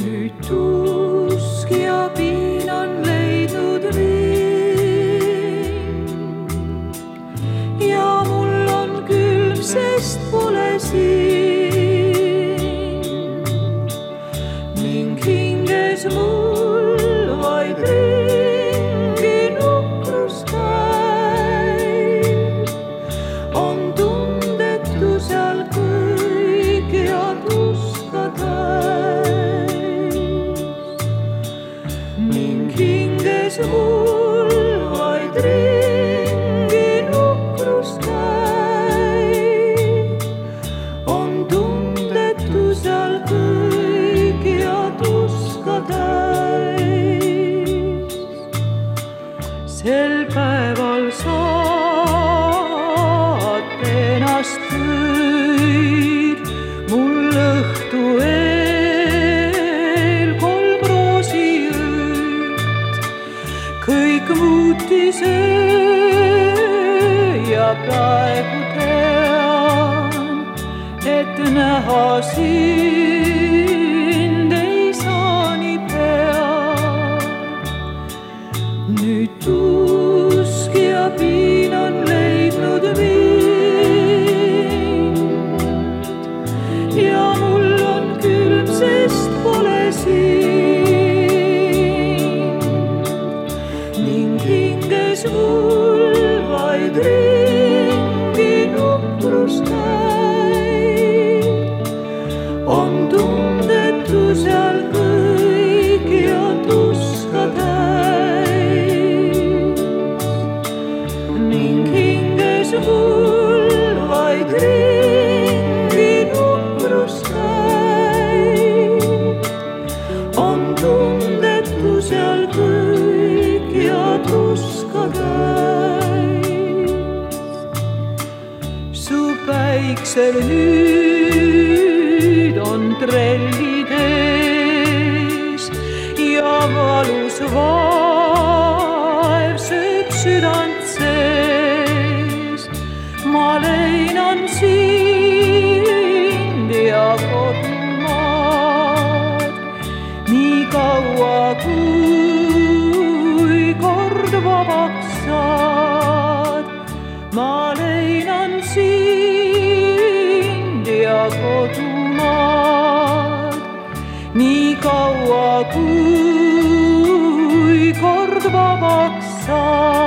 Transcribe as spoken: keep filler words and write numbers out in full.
Nüüd tusk ja piin on leidnud mind ja mul on külm, sest pole sind ning hinges mul vaid ringi nukrus käib. On tundetu seal kõik ja tuska täis ning hinges mul vaid ringi nukrus käib. On tundetu seal kõik ja tuska täis. Sel päeval saad ennast kõik mul õhtu eel kolm roosiõit. Kõik muutis öö ja praegu tean, et näha sind ei saa nii pea. Nüüd tusk ja piin on leidnud mind ja mul on külm, sest pole sind ning hinges mul vaid ringi nukrus käib. On tundetu seal kõik ja tuska täis ning hinges mul vaid ringi nukrus käib. On tundetu seal kõik ja tuska täis. Su päiksel nüüd on trellid ees ja valus vaev sööb südant sees. Ma leinan sind ja kodumaad nii kaua, kui kord vabaks saad. Ma leinan sind ja kodumaad nii kaua, kui kord vabaks saad.